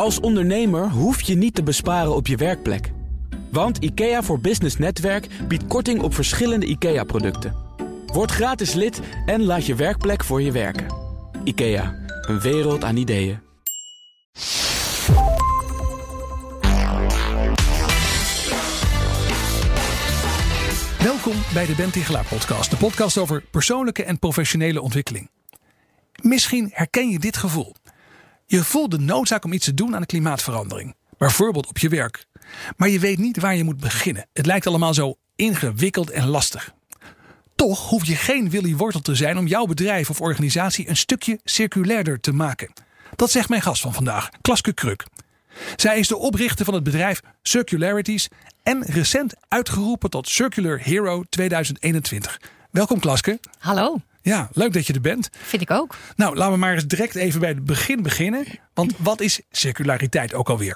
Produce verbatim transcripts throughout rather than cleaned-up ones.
Als ondernemer hoef je niet te besparen op je werkplek. Want IKEA voor Business Netwerk biedt korting op verschillende IKEA-producten. Word gratis lid en laat je werkplek voor je werken. IKEA, een wereld aan ideeën. Welkom bij de Ben Tichelaar podcast. De podcast over persoonlijke en professionele ontwikkeling. Misschien herken je dit gevoel. Je voelt de noodzaak om iets te doen aan de klimaatverandering. Bijvoorbeeld op je werk. Maar je weet niet waar je moet beginnen. Het lijkt allemaal zo ingewikkeld en lastig. Toch hoef je geen Willy Wortel te zijn om jouw bedrijf of organisatie een stukje circulairder te maken. Dat zegt mijn gast van vandaag, Klaske Kruk. Zij is de oprichter van het bedrijf Circularities en recent uitgeroepen tot Circular Hero tweeduizend eenentwintig. Welkom Klaske. Hallo. Ja, leuk dat je er bent. Vind ik ook. Nou, laten we maar eens direct even bij het begin beginnen. Want wat is circulariteit ook alweer?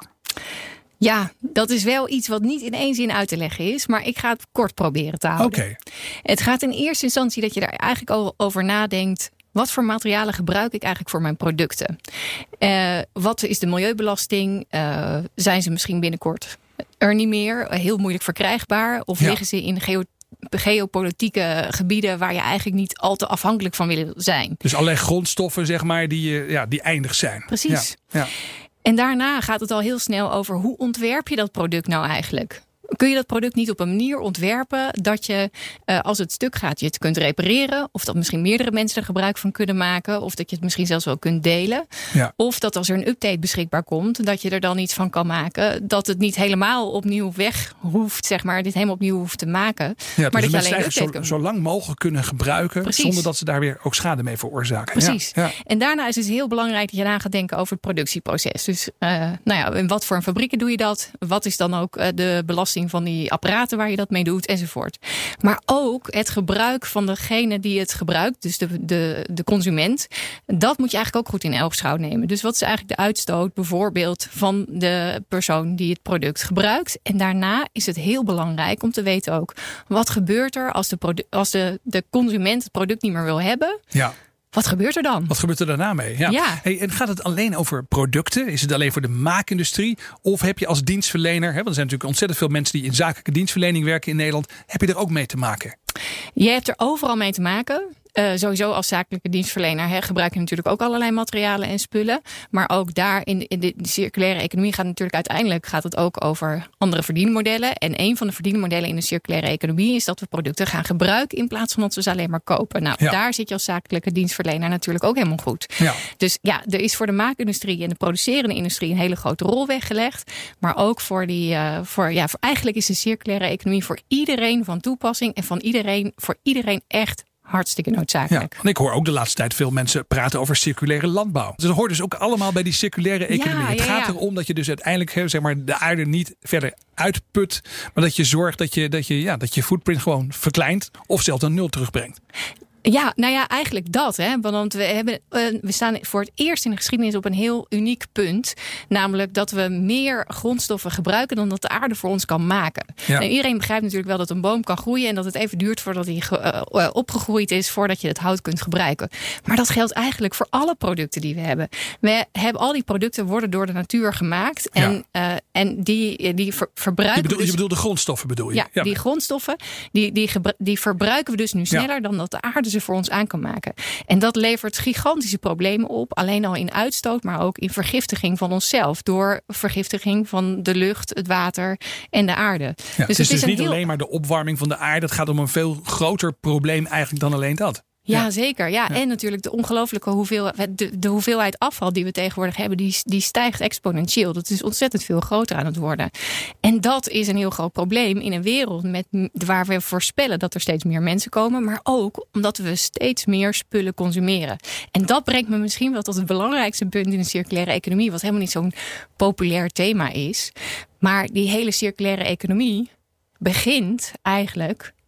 Ja, dat is wel iets wat niet in één zin uit te leggen is. Maar ik ga het kort proberen te houden. Oké. Het gaat in eerste instantie dat je daar eigenlijk al over nadenkt. Wat voor materialen gebruik ik eigenlijk voor mijn producten? Uh, wat is de milieubelasting? Uh, zijn ze misschien binnenkort er niet meer? Heel moeilijk verkrijgbaar? Of ja. liggen ze in geo- geopolitieke gebieden waar je eigenlijk niet al te afhankelijk van wil zijn? Dus allerlei grondstoffen, zeg maar, die, ja, die eindig zijn. Precies. Ja. Ja. En daarna gaat het al heel snel over hoe ontwerp je dat product nou eigenlijk? Kun je dat product niet op een manier ontwerpen dat je, uh, als het stuk gaat, je het kunt repareren? Of dat misschien meerdere mensen er gebruik van kunnen maken? Of dat je het misschien zelfs wel kunt delen? Ja. Of dat als er een update beschikbaar komt, dat je er dan iets van kan maken. Dat het niet helemaal opnieuw weg hoeft, zeg maar, dit helemaal opnieuw hoeft te maken. Ja, maar dus dat je alleen zo, kan... zo lang mogelijk kunnen gebruiken. Precies. Zonder dat ze daar weer ook schade mee veroorzaken. Precies. Ja, ja. En daarna is het heel belangrijk dat je na gaat denken over het productieproces. Dus uh, nou ja, in wat voor een fabrieken doe je dat? Wat is dan ook uh, de belasting van die apparaten waar je dat mee doet, enzovoort. Maar ook het gebruik van degene die het gebruikt, dus de, de, de consument, dat moet je eigenlijk ook goed in oogschouw nemen. Dus wat is eigenlijk de uitstoot bijvoorbeeld van de persoon die het product gebruikt? En daarna is het heel belangrijk om te weten ook, wat gebeurt er als de, produ- als de, de consument het product niet meer wil hebben? Ja. Wat gebeurt er dan? Wat gebeurt er daarna mee? Ja. Ja. Hey, en gaat het alleen over producten? Is het alleen voor de maakindustrie? Of heb je als dienstverlener, hè, want er zijn natuurlijk ontzettend veel mensen die in zakelijke dienstverlening werken in Nederland, heb je er ook mee te maken? Je hebt er overal mee te maken. Uh, sowieso als zakelijke dienstverlener hè, gebruik je natuurlijk ook allerlei materialen en spullen. Maar ook daar in de, in de circulaire economie gaat natuurlijk uiteindelijk gaat het ook over andere verdienmodellen. En een van de verdienmodellen in de circulaire economie is dat we producten gaan gebruiken in plaats van dat we ze alleen maar kopen. Nou, ja. Daar zit je als zakelijke dienstverlener natuurlijk ook helemaal goed. Ja. Dus ja, er is voor de maakindustrie en de producerende industrie een hele grote rol weggelegd. Maar ook voor die, uh, voor, ja, voor eigenlijk is de circulaire economie voor iedereen van toepassing en van iedereen, voor iedereen echt hartstikke noodzakelijk. Ja, en ik hoor ook de laatste tijd veel mensen praten over circulaire landbouw. Dus dat hoort dus ook allemaal bij die circulaire economie. Ja, het ja, gaat ja. erom dat je dus uiteindelijk zeg maar, de aarde niet verder uitput, maar dat je zorgt dat je, dat je, ja, dat je footprint gewoon verkleint of zelfs naar nul terugbrengt. Ja, nou ja, eigenlijk dat. Hè? Want we, hebben, uh, we staan voor het eerst in de geschiedenis op een heel uniek punt. Namelijk dat we meer grondstoffen gebruiken dan dat de aarde voor ons kan maken. Ja. En iedereen begrijpt natuurlijk wel dat een boom kan groeien en dat het even duurt voordat hij uh, uh, opgegroeid is voordat je het hout kunt gebruiken. Maar dat geldt eigenlijk voor alle producten die we hebben. We hebben al die producten worden door de natuur gemaakt. En, ja. uh, en die, die ver, verbruiken je bedoel, dus, je bedoelt de grondstoffen bedoel je? Ja, ja. die grondstoffen die, die, gebru- die verbruiken we dus nu sneller ja. dan dat de aarde voor ons aan kan maken. En dat levert gigantische problemen op. Alleen al in uitstoot, maar ook in vergiftiging van onszelf. Door vergiftiging van de lucht, het water en de aarde. Ja, dus het is, het is dus niet heel... alleen maar de opwarming van de aarde. Het gaat om een veel groter probleem eigenlijk dan alleen dat. Ja, ja, zeker. Ja, ja. En natuurlijk de ongelooflijke hoeveelheid, de, de hoeveelheid afval die we tegenwoordig hebben, die, die stijgt exponentieel. Dat is ontzettend veel groter aan het worden. En dat is een heel groot probleem in een wereld met, waar we voorspellen dat er steeds meer mensen komen. Maar ook omdat we steeds meer spullen consumeren. En dat brengt me misschien wel tot het belangrijkste punt in de circulaire economie. Wat helemaal niet zo'n populair thema is. Maar die hele circulaire economie begint eigenlijk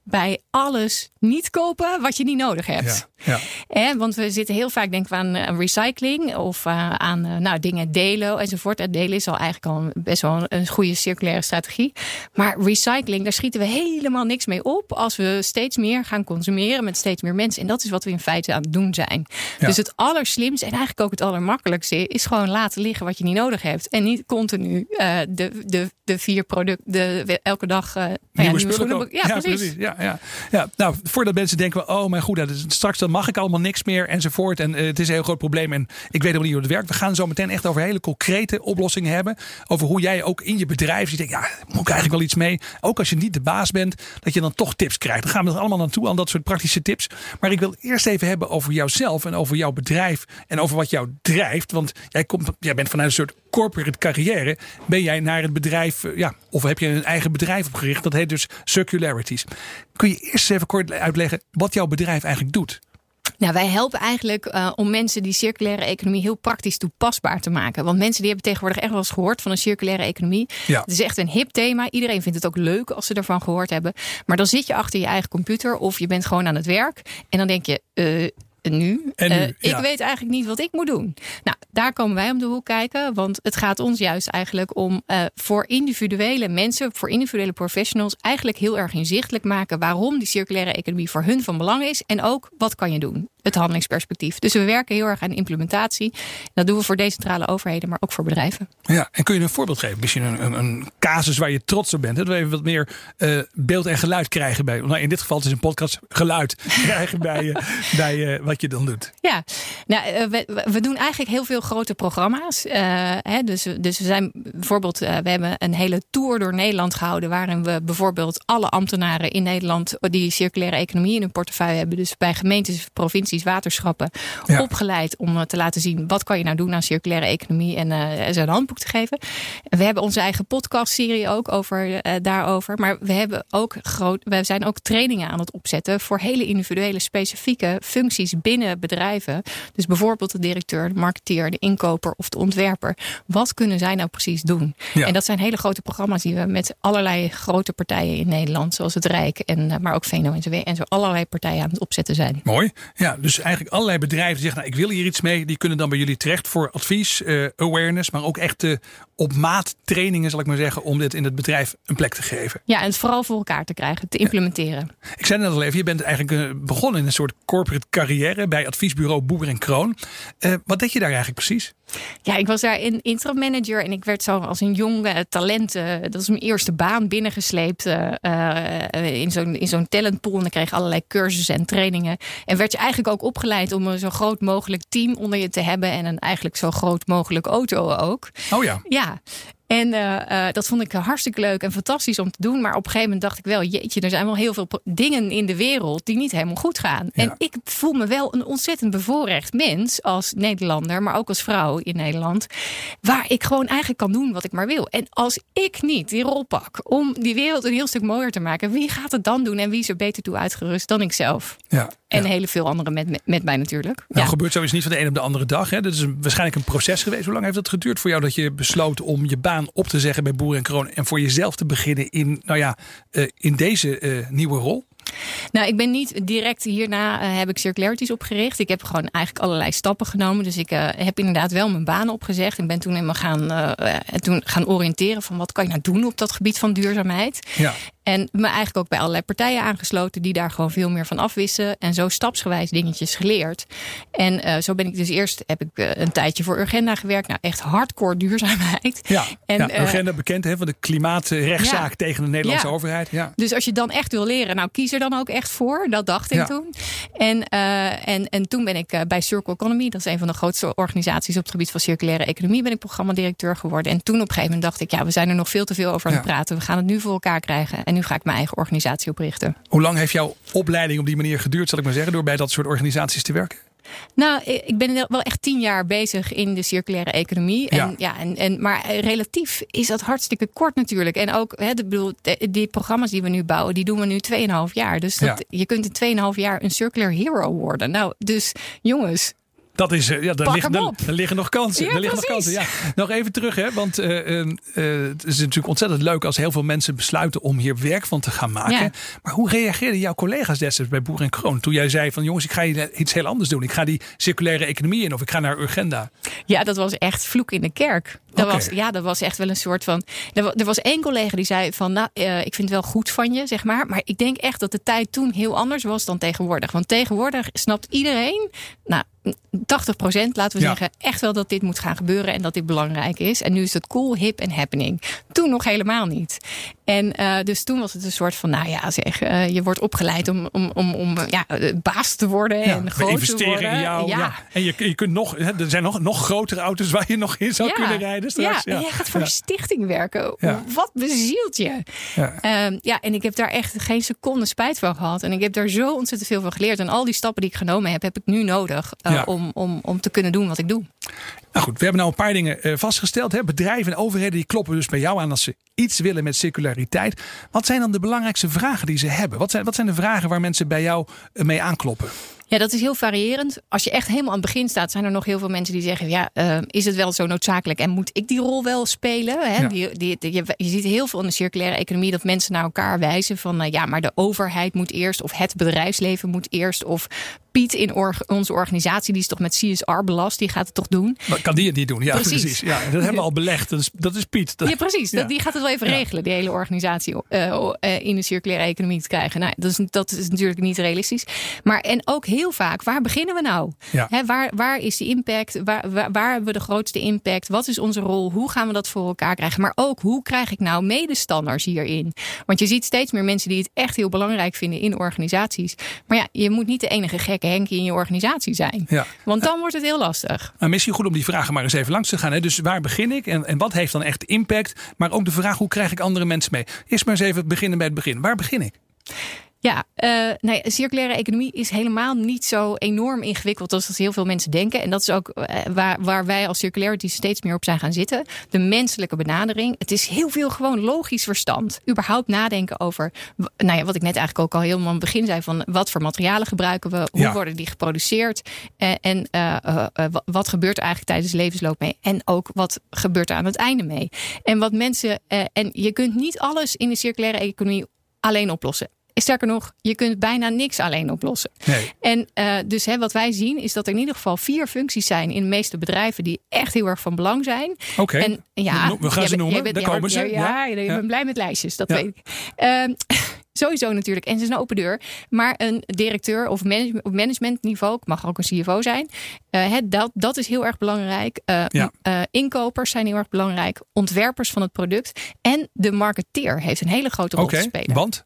bij alles niet kopen wat je niet nodig hebt. Ja, ja. Eh, want we zitten heel vaak denken we aan uh, recycling of uh, aan uh, nou, dingen delen enzovoort. Uh, delen is al eigenlijk al best wel een, een goede circulaire strategie. Maar recycling, daar schieten we helemaal niks mee op als we steeds meer gaan consumeren met steeds meer mensen. En dat is wat we in feite aan het doen zijn. Ja. Dus het allerslimste en eigenlijk ook het allermakkelijkste is gewoon laten liggen wat je niet nodig hebt. En niet continu uh, de, de, de vier producten, de, elke dag uh, nieuwe, ja, nieuwe spullen. spullen. Ja, ja, precies. precies. Ja, ja. Ja, nou, voordat mensen denken, oh mijn goed, dus straks dan mag ik allemaal niks meer enzovoort. En uh, het is een heel groot probleem en ik weet helemaal niet hoe het werkt. We gaan zo meteen echt over hele concrete oplossingen hebben. Over hoe jij ook in je bedrijf, je denkt, ja, moet ik eigenlijk wel iets mee. Ook als je niet de baas bent, dat je dan toch tips krijgt. Dan gaan we er allemaal naartoe, al dat soort praktische tips. Maar ik wil eerst even hebben over jouzelf en over jouw bedrijf en over wat jou drijft. Want jij, komt, jij bent vanuit een soort corporate carrière, ben jij naar het bedrijf, ja, of heb je een eigen bedrijf opgericht. Dat heet dus Circularities. Kun je eerst even kort uitleggen wat jouw bedrijf eigenlijk doet? Nou, wij helpen eigenlijk uh, om mensen die circulaire economie heel praktisch toepasbaar te maken. Want mensen die hebben tegenwoordig echt wel eens gehoord van een circulaire economie. Ja. Het is echt een hip thema. Iedereen vindt het ook leuk als ze ervan gehoord hebben. Maar dan zit je achter je eigen computer of je bent gewoon aan het werk. En dan denk je, uh, nu. En nu uh, ja. Ik weet eigenlijk niet wat ik moet doen. Nou, daar komen wij om de hoek kijken. Want het gaat ons juist eigenlijk om uh, voor individuele mensen, voor individuele professionals, eigenlijk heel erg inzichtelijk maken waarom die circulaire economie voor hun van belang is. En ook wat kan je doen. Het handelingsperspectief. Dus we werken heel erg aan implementatie. Dat doen we voor decentrale overheden, maar ook voor bedrijven. Ja, en kun je een voorbeeld geven? Misschien een, een, een casus waar je trots op bent. Dat we even wat meer uh, beeld en geluid krijgen bij. Nou, in dit geval het is een podcast geluid krijgen bij, uh, bij uh, wat je dan doet. Ja, nou, uh, we, we doen eigenlijk heel veel grote programma's. Uh, hè, dus, dus we zijn bijvoorbeeld, uh, we hebben een hele tour door Nederland gehouden, waarin we bijvoorbeeld alle ambtenaren in Nederland die circulaire economie in hun portefeuille hebben. Dus bij gemeentes, provincies, waterschappen ja. opgeleid om te laten zien wat kan je nou doen aan circulaire economie en uh, ze een handboek te geven. We hebben onze eigen podcastserie ook over uh, daarover, maar we hebben ook groot, we zijn ook trainingen aan het opzetten voor hele individuele specifieke functies binnen bedrijven. Dus bijvoorbeeld de directeur, de marketeer, de inkoper of de ontwerper. Wat kunnen zij nou precies doen? Ja. En dat zijn hele grote programma's die we met allerlei grote partijen in Nederland, zoals het Rijk en uh, maar ook V N O N C W en zo allerlei partijen aan het opzetten zijn. Mooi. Ja, dus eigenlijk allerlei bedrijven die zeggen, nou, ik wil hier iets mee. Die kunnen dan bij jullie terecht voor advies, uh, awareness, maar ook echt uh, op maat trainingen, zal ik maar zeggen, om dit in het bedrijf een plek te geven. Ja, en het vooral voor elkaar te krijgen, te implementeren. Ja. Ik zei net al even, je bent eigenlijk uh, begonnen in een soort corporate carrière bij adviesbureau Boer en Kroon. Uh, wat deed je daar eigenlijk precies? Ja, ik was daar in interim manager en ik werd zo als een jong uh, talent, uh, dat was mijn eerste baan, binnengesleept uh, uh, in zo'n in zo'n talentpool. En dan kreeg je allerlei cursussen en trainingen. En werd je eigenlijk ook opgeleid om een zo groot mogelijk team onder je te hebben en een eigenlijk zo groot mogelijk auto ook. Oh ja. Ja. En uh, uh, dat vond ik hartstikke leuk en fantastisch om te doen. Maar op een gegeven moment dacht ik wel, jeetje, er zijn wel heel veel pro- dingen in de wereld die niet helemaal goed gaan. Ja. En ik voel me wel een ontzettend bevoorrecht mens als Nederlander, maar ook als vrouw in Nederland, waar ik gewoon eigenlijk kan doen wat ik maar wil. En als ik niet die rol pak om die wereld een heel stuk mooier te maken, wie gaat het dan doen en wie is er beter toe uitgerust dan ikzelf? Ja. En ja. hele veel anderen met, met, met mij natuurlijk. Nou, ja. gebeurt zoiets niet van de een op de andere dag. Hè? Dat is een, waarschijnlijk een proces geweest. Hoe lang heeft het geduurd voor jou dat je besloot om je baan op te zeggen bij Boer en Kroon en voor jezelf te beginnen in, nou ja, uh, in deze uh, nieuwe rol? Nou, ik ben niet direct hierna uh, heb ik Circularities opgericht. Ik heb gewoon eigenlijk allerlei stappen genomen. Dus ik uh, heb inderdaad wel mijn baan opgezegd. Ik ben toen helemaal gaan, uh, toen gaan oriënteren van wat kan je nou doen op dat gebied van duurzaamheid. Ja. En me eigenlijk ook bij allerlei partijen aangesloten die daar gewoon veel meer van afwisten. En zo stapsgewijs dingetjes geleerd. En uh, zo ben ik dus eerst, heb ik uh, een tijdje voor Urgenda gewerkt. Nou, echt hardcore duurzaamheid. Ja, en, ja Urgenda uh, bekend hè, van de klimaatrechtszaak ja, tegen de Nederlandse ja. overheid. Ja. Dus als je dan echt wil leren, nou kies er dan ook echt voor. Dat dacht ik ja. toen. En, uh, en, en toen ben ik uh, bij Circle Economy, dat is een van de grootste organisaties op het gebied van circulaire economie, ben ik programmadirecteur geworden. En toen op een gegeven moment dacht ik, ja, we zijn er nog veel te veel over aan het ja. praten. We gaan het nu voor elkaar krijgen. En nu ga ik mijn eigen organisatie oprichten. Hoe lang heeft jouw opleiding op die manier geduurd, zal ik maar zeggen, door bij dat soort organisaties te werken? Nou, ik ben wel echt tien jaar bezig in de circulaire economie. En, ja. Ja, en, en, maar relatief is dat hartstikke kort natuurlijk. En ook, hè, de, bedoel, de, die programma's die we nu bouwen, die doen we nu tweeënhalf jaar. Dus dat, ja. je kunt in tweeënhalf jaar een circular hero worden. Nou, dus jongens, Dat is, ja, daar, liggen, daar, daar liggen nog kansen. Ja, daar liggen nog kansen. Ja. Nog even terug, hè, want uh, uh, het is natuurlijk ontzettend leuk als heel veel mensen besluiten om hier werk van te gaan maken. Ja. Maar hoe reageerden jouw collega's destijds bij Boer en Kroon toen jij zei van jongens, ik ga iets heel anders doen. Ik ga die circulaire economie in of ik ga naar Urgenda. Ja, dat was echt vloek in de kerk. Dat okay. was, ja, dat was echt wel een soort van... Er was één collega die zei van, nou, uh, ik vind het wel goed van je, zeg maar. Maar ik denk echt dat de tijd toen heel anders was dan tegenwoordig. Want tegenwoordig snapt iedereen, nou, tachtig procent, laten we ja. zeggen, echt wel dat dit moet gaan gebeuren en dat dit belangrijk is. En nu is het cool, hip en happening. Toen nog helemaal niet. En uh, dus toen was het een soort van, nou ja, zeg, uh, je wordt opgeleid om, om, om, om ja, baas te worden en ja, groot te worden. In jou, ja. Ja. En je, je kunt nog, er zijn nog, nog grotere auto's waar je nog in zou ja. kunnen rijden straks. Ja, ja. En jij gaat voor ja. een stichting werken. Ja. Wat bezielt je? Ja. Um, ja, en ik heb daar echt geen seconde spijt van gehad. En ik heb daar zo ontzettend veel van geleerd. En al die stappen die ik genomen heb, heb ik nu nodig uh, ja. om, om, om te kunnen doen wat ik doe. Nou goed, we hebben nou een paar dingen uh, vastgesteld. Hè? Bedrijven en overheden die kloppen dus bij jou aan als ze iets willen met circulariteit. Wat zijn dan de belangrijkste vragen die ze hebben? Wat zijn, wat zijn de vragen waar mensen bij jou uh, mee aankloppen? Ja, dat is heel variërend. Als je echt helemaal aan het begin staat, zijn er nog heel veel mensen die zeggen, ja, uh, is het wel zo noodzakelijk en moet ik die rol wel spelen? Hè? Ja. Die, die, die, je, je ziet heel veel in de circulaire economie dat mensen naar elkaar wijzen van, uh, ja, maar de overheid moet eerst of het bedrijfsleven moet eerst of Piet in or- onze organisatie, die is toch met C S R belast, die gaat het toch doen? Maar kan die het niet doen? Ja, precies. precies. Ja, dat hebben we al belegd. Dat is, dat is Piet. Dat... Ja, precies. Ja. Die gaat het wel even ja. regelen, die hele organisatie uh, uh, in de circulaire economie te krijgen. Nou, dat is, dat is natuurlijk niet realistisch. Maar en ook heel vaak, waar beginnen we nou? Ja. He, waar, waar is die impact? Waar, waar, waar hebben we de grootste impact? Wat is onze rol? Hoe gaan we dat voor elkaar krijgen? Maar ook, hoe krijg ik nou medestanders hierin? Want je ziet steeds meer mensen die het echt heel belangrijk vinden in organisaties. Maar ja, je moet niet de enige gekke Henkie in je organisatie zijn. Ja. Want dan wordt het heel lastig. Maar misschien goed om die vragen maar eens even langs te gaan. Hè? Dus waar begin ik? En, en wat heeft dan echt impact? Maar ook de vraag, hoe krijg ik andere mensen mee? Eerst maar eens even beginnen bij het begin. Waar begin ik? Ja, uh, nee, circulaire economie is helemaal niet zo enorm ingewikkeld als heel veel mensen denken. En dat is ook uh, waar, waar wij als Circularity steeds meer op zijn gaan zitten. De menselijke benadering. Het is heel veel gewoon logisch verstand. Überhaupt nadenken over, nou ja, wat ik net eigenlijk ook al helemaal aan het begin zei, van wat voor materialen gebruiken we, hoe ja. worden die geproduceerd uh, en uh, uh, uh, wat gebeurt er eigenlijk tijdens de levensloop mee. En ook wat gebeurt er aan het einde mee. En wat mensen, uh, en je kunt niet alles in de circulaire economie alleen oplossen. Sterker nog, je kunt bijna niks alleen oplossen. Nee. En uh, dus hè, wat wij zien is dat er in ieder geval vier functies zijn in de meeste bedrijven die echt heel erg van belang zijn. Oké, okay. ja, we gaan ze bent, noemen, bent, daar ja, komen ze. Ja, ja, ja, je bent blij met lijstjes, dat ja. weet ik. Uh, Sowieso natuurlijk. En het is een open deur. Maar een directeur of management, op managementniveau, het mag ook een C F O zijn. Uh, het, dat, dat is heel erg belangrijk. Uh, ja. uh, inkopers zijn heel erg belangrijk. Ontwerpers van het product. En de marketeer heeft een hele grote rol okay, te spelen. Want?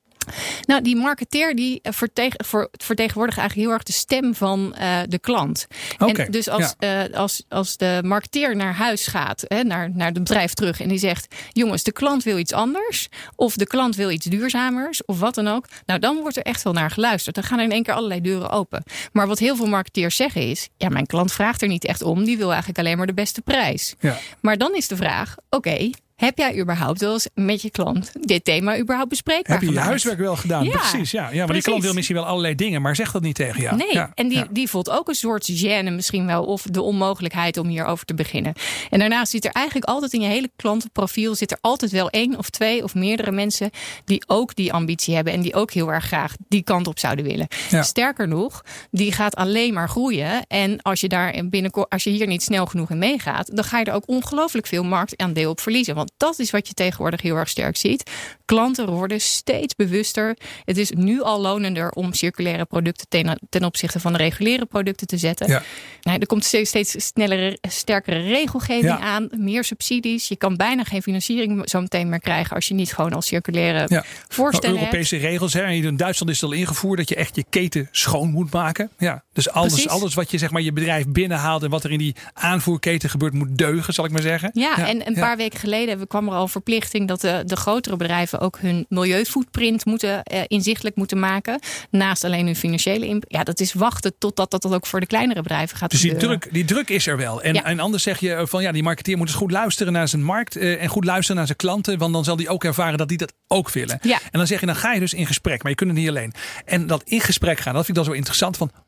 Nou, die marketeer die vertegen, voor, vertegenwoordigt eigenlijk heel erg de stem van uh, de klant. Okay, en dus als, ja. uh, als, als de marketeer naar huis gaat, hè, naar, naar het bedrijf terug en die zegt, jongens, de klant wil iets anders of de klant wil iets duurzamers of wat dan ook. Nou, dan wordt er echt wel naar geluisterd. Dan gaan er in één keer allerlei deuren open. Maar wat heel veel marketeers zeggen is, ja, mijn klant vraagt er niet echt om. Die wil eigenlijk alleen maar de beste prijs. Ja. Maar dan is de vraag, oké, okay, heb jij überhaupt wel eens met je klant dit thema überhaupt bespreekbaar Heb je gemaakt? je huiswerk wel gedaan? Ja, precies. Ja, ja, maar precies. Die klant wil misschien wel allerlei dingen, maar zegt dat niet tegen jou. Nee, ja, en die, ja. die voelt ook een soort gêne misschien wel. Of de onmogelijkheid om hierover te beginnen. En daarnaast zit er eigenlijk altijd in je hele klantenprofiel zit er altijd wel één of twee of meerdere mensen die ook die ambitie hebben. En die ook heel erg graag die kant op zouden willen. Ja. Sterker nog, die gaat alleen maar groeien. En als je daar binnenkort, als je hier niet snel genoeg in meegaat, dan ga je er ook ongelooflijk veel marktaandeel op verliezen. Want dat is wat je tegenwoordig heel erg sterk ziet. Klanten worden steeds bewuster. Het is nu al lonender om circulaire producten ten, ten opzichte van de reguliere producten te zetten. Ja. Nou, er komt steeds, steeds snellere, sterkere regelgeving ja. aan. Meer subsidies. Je kan bijna geen financiering zo meteen meer krijgen als je niet gewoon als circulaire ja. voorstellen nou, Europese hebt. regels. Hè. In Duitsland is het al ingevoerd dat je echt je keten schoon moet maken. Ja. Dus alles, alles wat je zeg maar je bedrijf binnenhaalt en wat er in die aanvoerketen gebeurt moet deugen, zal ik maar zeggen. Ja, ja. en een ja. paar weken geleden kwam er al verplichting dat de, de grotere bedrijven ook hun milieufootprint moeten uh, inzichtelijk moeten maken. Naast alleen hun financiële impact. Ja, dat is wachten totdat dat ook voor de kleinere bedrijven gaat dus gebeuren. Dus die druk, die druk is er wel. En, ja. en anders zeg je van ja, die marketeer moet eens goed luisteren naar zijn markt uh, en goed luisteren naar zijn klanten, want dan zal die ook ervaren dat die dat ook willen. Ja. En dan zeg je, dan ga je dus in gesprek, maar je kunt het niet alleen. En dat in gesprek gaan, dat vind ik dan zo interessant van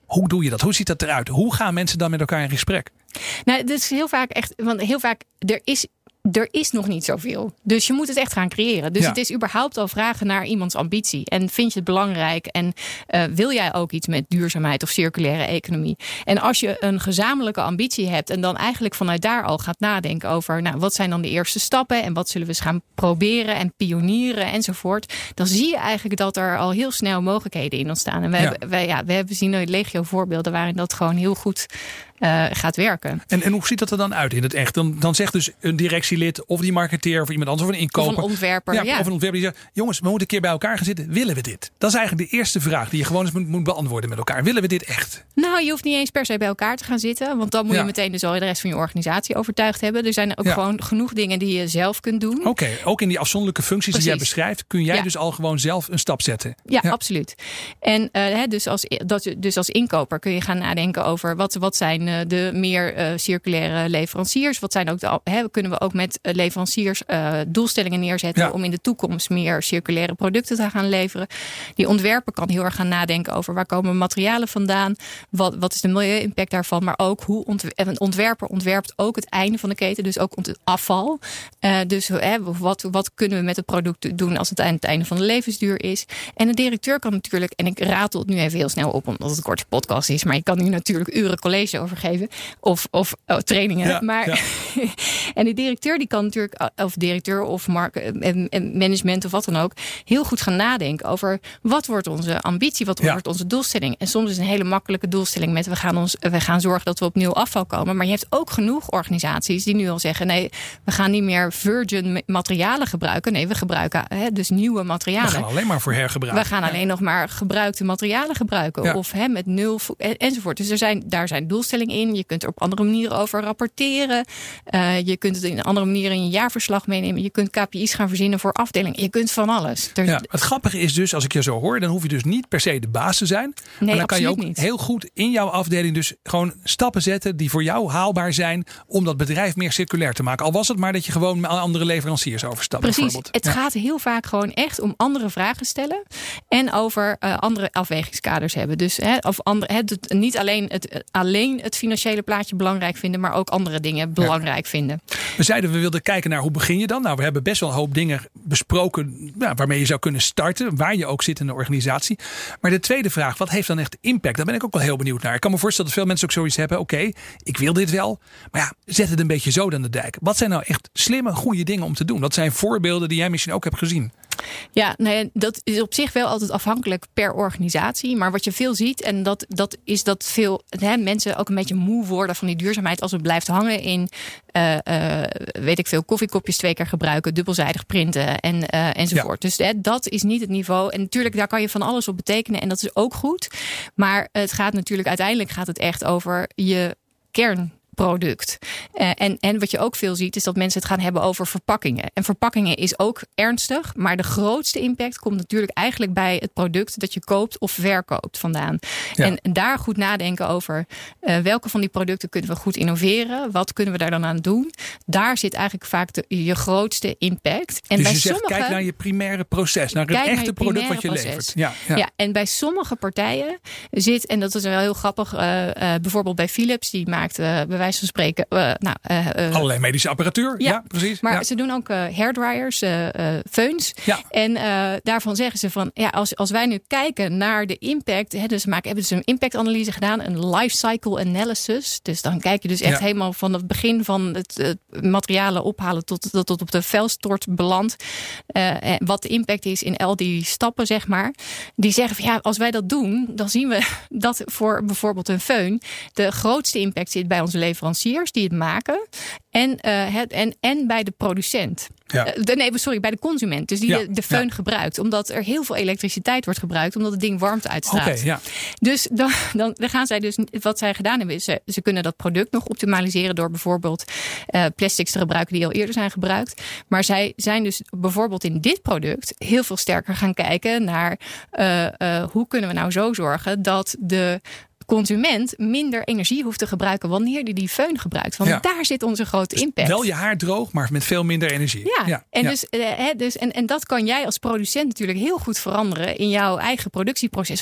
Hoe doe je dat? Hoe ziet dat eruit? Hoe gaan mensen dan met elkaar in gesprek? Nou, dat is heel vaak echt, want heel vaak, er is... Er is nog niet zoveel. Dus je moet het echt gaan creëren. Dus ja. het is überhaupt al vragen naar iemands ambitie. En vind je het belangrijk? En uh, wil jij ook iets met duurzaamheid of circulaire economie? En als je een gezamenlijke ambitie hebt en dan eigenlijk vanuit daar al gaat nadenken over, nou, wat zijn dan de eerste stappen en wat zullen we eens gaan proberen en pionieren enzovoort. Dan zie je eigenlijk dat er al heel snel mogelijkheden in ontstaan. En we, ja. hebben, wij, ja, we hebben zien legio voorbeelden waarin dat gewoon heel goed Uh, gaat werken. En, en hoe ziet dat er dan uit in het echt? Dan, dan zegt dus een directielid of die marketeer of iemand anders of een inkoper. Of een ontwerper. Ja, ja. Of een ontwerper die zegt, jongens, we moeten een keer bij elkaar gaan zitten. Willen we dit? Dat is eigenlijk de eerste vraag die je gewoon eens moet, moet beantwoorden met elkaar. Willen we dit echt? Nou, je hoeft niet eens per se bij elkaar te gaan zitten. Want dan moet ja. je meteen dus al de rest van je organisatie overtuigd hebben. Er zijn ook ja. gewoon genoeg dingen die je zelf kunt doen. Oké, okay, ook in die afzonderlijke functies Precies. die jij beschrijft, kun jij ja. dus al gewoon zelf een stap zetten. Ja, ja. absoluut. En uh, dus, als, dat, dus als inkoper kun je gaan nadenken over wat, wat zijn uh, de meer Uh, circulaire leveranciers. Wat zijn ook de, he, kunnen we ook met leveranciers uh, doelstellingen neerzetten ja. om in de toekomst meer circulaire producten te gaan leveren. Die ontwerper kan heel erg gaan nadenken over waar komen materialen vandaan, wat, wat is de milieu-impact daarvan, maar ook hoe ontwer- een ontwerper ontwerpt ook het einde van de keten, dus ook het afval. Uh, dus he, wat, wat kunnen we met het product doen als het aan het einde van de levensduur is. En de directeur kan natuurlijk, en ik ratel het nu even heel snel op omdat het een korte podcast is, maar je kan nu natuurlijk uren college over geven. Of Of oh, trainingen. Ja, maar, ja. En de directeur die kan natuurlijk, of directeur of mark, management of wat dan ook, heel goed gaan nadenken over wat wordt onze ambitie, wat ja. wordt onze doelstelling. En soms is een hele makkelijke doelstelling met we gaan, ons, we gaan zorgen dat we op nul afval komen. Maar je hebt ook genoeg organisaties die nu al zeggen, nee, we gaan niet meer virgin materialen gebruiken. Nee, we gebruiken hè, dus nieuwe materialen. We gaan alleen maar voor hergebruik. We gaan alleen ja. nog maar gebruikte materialen gebruiken. Ja. Of hè, met nul enzovoort. Dus er zijn, daar zijn doelstellingen in. Je kunt er op andere manieren over rapporteren. Uh, je kunt het in andere manieren in je jaarverslag meenemen. Je kunt K P I's gaan verzinnen voor afdelingen. Je kunt van alles. Er... Ja, het grappige is dus, als ik je zo hoor, dan hoef je dus niet per se de baas te zijn. Nee, maar dan kan je ook niet. heel goed in jouw afdeling dus gewoon stappen zetten die voor jou haalbaar zijn om dat bedrijf meer circulair te maken. Al was het maar dat je gewoon met andere leveranciers overstapt. Precies. Het ja. gaat heel vaak gewoon echt om andere vragen stellen en over uh, andere afwegingskaders hebben. Dus hè, of andere, het, niet alleen het, alleen het financiële plaatje belangrijk vinden, maar ook andere dingen belangrijk ja. vinden. We zeiden we wilden kijken naar hoe begin je dan. Nou, we hebben best wel een hoop dingen besproken ja, waarmee je zou kunnen starten, waar je ook zit in de organisatie. Maar de tweede vraag, wat heeft dan echt impact? Daar ben ik ook wel heel benieuwd naar. Ik kan me voorstellen dat veel mensen ook zoiets hebben. Oké, okay, ik wil dit wel, maar ja, zet het een beetje zo aan de dijk. Wat zijn nou echt slimme, goede dingen om te doen? Dat zijn voorbeelden die jij misschien ook hebt gezien. Ja, nee, dat is op zich wel altijd afhankelijk per organisatie. Maar wat je veel ziet, en dat, dat is dat veel hè, mensen ook een beetje moe worden van die duurzaamheid als het blijft hangen in, uh, uh, weet ik veel, koffiekopjes twee keer gebruiken, dubbelzijdig printen en, uh, enzovoort. Ja. Dus hè, dat is niet het niveau. En natuurlijk, daar kan je van alles op betekenen en dat is ook goed. Maar het gaat natuurlijk, uiteindelijk gaat het echt over je kern. Product. Uh, en, en wat je ook veel ziet is dat mensen het gaan hebben over verpakkingen. En verpakkingen is ook ernstig, maar de grootste impact komt natuurlijk eigenlijk bij het product dat je koopt of verkoopt vandaan. Ja. En, en daar goed nadenken over uh, welke van die producten kunnen we goed innoveren. Wat kunnen we daar dan aan doen? Daar zit eigenlijk vaak de, je grootste impact. En dus bij je zegt, sommige, kijk naar je primaire proces, naar het echte product wat je proces. levert. Ja, ja. ja, en bij sommige partijen zit, en dat is wel heel grappig, uh, uh, bijvoorbeeld bij Philips, die maakt uh, bij wijze van spreken. Uh, nou, uh, uh, Allerlei medische apparatuur. Ja, ja precies. Maar ja. ze doen ook uh, hairdryers, uh, uh, feuns. Ja. En uh, daarvan zeggen ze van, ja, als, als wij nu kijken naar de impact, hè, dus maken, hebben ze een impactanalyse gedaan, een life cycle analysis. Dus dan kijk je dus echt ja. helemaal van het begin van het, het materialen ophalen tot, tot, tot op de vuilstort belandt. Uh, wat de impact is in al die stappen, zeg maar. Die zeggen van, ja, als wij dat doen, dan zien we dat voor bijvoorbeeld een föhn de grootste impact zit bij onze leveranciers die het maken en, uh, het, en, en bij de producent. Ja. Uh, nee, sorry, bij de consument. Dus die ja. de, de föhn ja. gebruikt. Omdat er heel veel elektriciteit wordt gebruikt. Omdat het ding warmte uitstraalt. Okay, ja. Dus dan, dan, dan gaan zij dus, wat zij gedaan hebben, is ze, ze kunnen dat product nog optimaliseren door bijvoorbeeld uh, plastics te gebruiken die al eerder zijn gebruikt. Maar zij zijn dus bijvoorbeeld in dit product heel veel sterker gaan kijken naar uh, uh, hoe kunnen we nou zo zorgen dat de consument minder energie hoeft te gebruiken wanneer die die föhn gebruikt. Want ja. daar zit onze grote impact. Dus wel je haar droog, maar met veel minder energie. Ja, ja. En, ja. Dus, uh, dus, en, en dat kan jij als producent natuurlijk heel goed veranderen in jouw eigen productieproces. Want die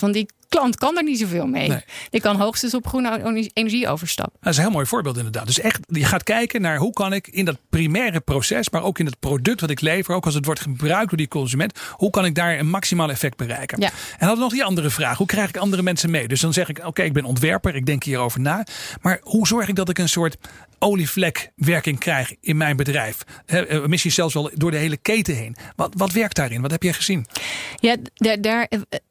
klant kan er niet zoveel mee. Nee. Die kan hoogstens op groene energie overstappen. Dat is een heel mooi voorbeeld inderdaad. Dus echt, je gaat kijken naar hoe kan ik in dat primaire proces, maar ook in het product wat ik lever, ook als het wordt gebruikt door die consument, hoe kan ik daar een maximaal effect bereiken? Ja. En hadden we nog die andere vraag. Hoe krijg ik andere mensen mee? Dus dan zeg ik, oké, okay, ik ben ontwerper, ik denk hierover na. Maar hoe zorg ik dat ik een soort olievlekwerking krijg in mijn bedrijf? He, misschien zelfs wel door de hele keten heen. Wat, wat werkt daarin? Wat heb je gezien? Ja, daar... daar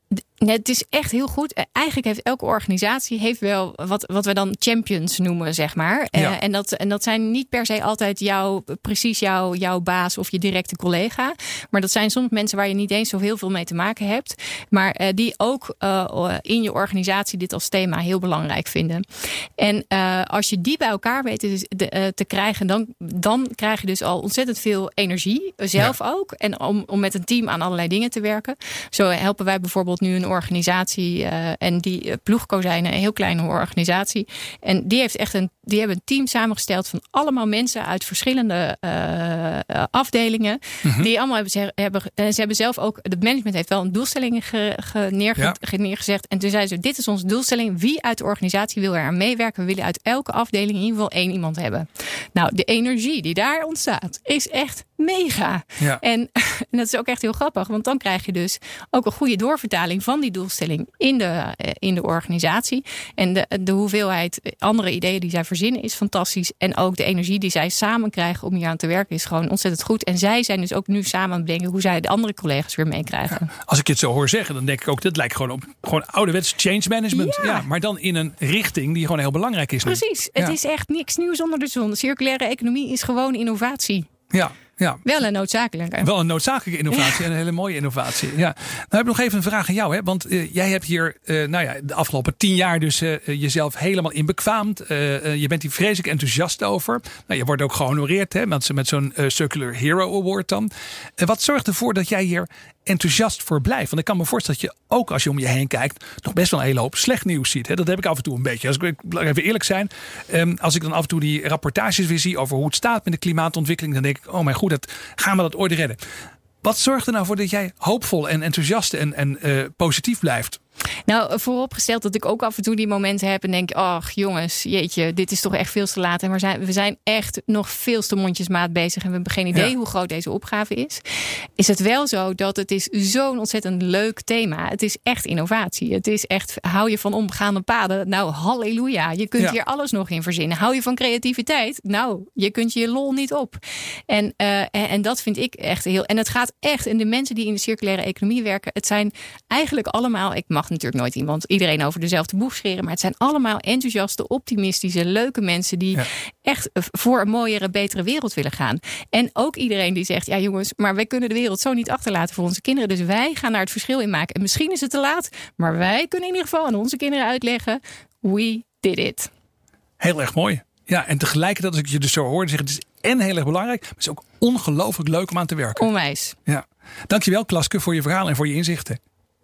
het is echt heel goed. Eigenlijk heeft elke organisatie heeft wel wat, wat we dan champions noemen, zeg maar. Ja. Uh, en, dat, en dat zijn niet per se altijd jouw, precies jouw, jouw baas of je directe collega. Maar dat zijn soms mensen waar je niet eens zo heel veel mee te maken hebt. Maar uh, die ook uh, in je organisatie dit als thema heel belangrijk vinden. En uh, als je die bij elkaar weet te, de, uh, te krijgen, dan, dan krijg je dus al ontzettend veel energie. Zelf ja. ook. En om, om met een team aan allerlei dingen te werken. Zo helpen wij bijvoorbeeld nu een organisatie uh, en die uh, Ploegkozijnen, een heel kleine organisatie. En die heeft echt een, die hebben een team samengesteld van allemaal mensen uit verschillende uh, afdelingen. Mm-hmm. Die allemaal hebben ze hebben, en ze hebben zelf ook, het management heeft wel een doelstelling ge, ge, neerge, ja. neergezet. En toen zeiden ze, dit is onze doelstelling. Wie uit de organisatie wil er aan meewerken? We willen uit elke afdeling in ieder geval één iemand hebben. Nou, de energie die daar ontstaat is echt mega. Ja. En, en dat is ook echt heel grappig, want dan krijg je dus ook een goede doorvertaling van die doelstelling in de, in de organisatie. En de, de hoeveelheid andere ideeën die zij verzinnen is fantastisch. En ook de energie die zij samen krijgen om hier aan te werken is gewoon ontzettend goed. En zij zijn dus ook nu samen aan het bedenken hoe zij de andere collega's weer meekrijgen. Ja, als ik het zo hoor zeggen, dan denk ik ook, dat lijkt gewoon op gewoon ouderwets change management. Ja. Ja, maar dan in een richting die gewoon heel belangrijk is. Precies. Ja. Het is echt niks nieuws onder de zon. De circulaire economie is gewoon innovatie. Ja. Ja. Wel een noodzakelijke. Wel een noodzakelijke innovatie ja. en een hele mooie innovatie. Ja. Nou heb ik nog even een vraag aan jou. Hè? Want uh, jij hebt hier uh, nou ja, de afgelopen tien jaar dus uh, jezelf helemaal in bekwaamd. Uh, uh, je bent hier vreselijk enthousiast over. Nou, je wordt ook gehonoreerd hè, met, met zo'n uh, Circular Hero Award dan. Uh, wat zorgt ervoor dat jij hier enthousiast voor blijft? Want ik kan me voorstellen dat je ook als je om je heen kijkt nog best wel een hele hoop slecht nieuws ziet. Hè? Dat heb ik af en toe een beetje. Als ik even eerlijk zijn. Um, als ik dan af en toe die rapportages weer zie over hoe het staat met de klimaatontwikkeling. Dan denk ik, oh mijn god, dat, gaan we dat ooit redden? Wat zorgt er nou voor dat jij hoopvol en enthousiast en, en uh, positief blijft? Nou, vooropgesteld dat ik ook af en toe die momenten heb en denk, ach jongens, jeetje, dit is toch echt veel te laat. En we zijn, we zijn echt nog veel te mondjesmaat bezig en we hebben geen idee ja. hoe groot deze opgave is. Is het wel zo dat het is zo'n ontzettend leuk thema. Het is echt innovatie. Het is echt, hou je van onbegaande paden? Nou, halleluja. Je kunt ja. hier alles nog in verzinnen. Hou je van creativiteit? Nou, je kunt je lol niet op. En, uh, en, en dat vind ik echt heel, en het gaat echt, en de mensen die in de circulaire economie werken, het zijn eigenlijk allemaal, ik mag natuurlijk nooit iemand, iedereen over dezelfde boeg scheren. Maar het zijn allemaal enthousiaste, optimistische, leuke mensen die ja. echt voor een mooiere, betere wereld willen gaan. En ook iedereen die zegt, ja jongens, maar wij kunnen de wereld zo niet achterlaten voor onze kinderen. Dus wij gaan daar het verschil in maken. En misschien is het te laat, maar wij kunnen in ieder geval aan onze kinderen uitleggen, we did it. Heel erg mooi. Ja, en tegelijkertijd als ik je dus zo hoor, zeg het is en heel erg belangrijk, maar het is ook ongelooflijk leuk om aan te werken. Onwijs. Ja. Dankjewel Klaske voor je verhaal en voor je inzichten.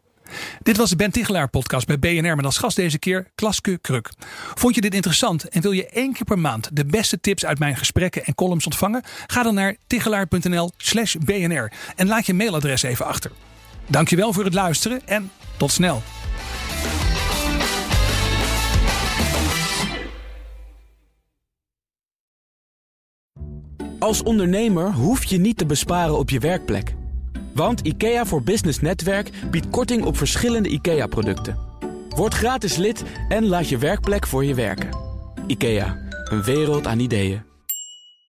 Dit was de Ben Tichelaar podcast bij B N R met als gast deze keer Klaske Kruk. Vond je dit interessant en wil je één keer per maand de beste tips uit mijn gesprekken en columns ontvangen? Ga dan naar tichelaar.nl slash bnr en laat je mailadres even achter. Dankjewel voor het luisteren en tot snel. Als ondernemer hoef je niet te besparen op je werkplek. Want IKEA voor Business Netwerk biedt korting op verschillende IKEA-producten. Word gratis lid en laat je werkplek voor je werken. IKEA, een wereld aan ideeën.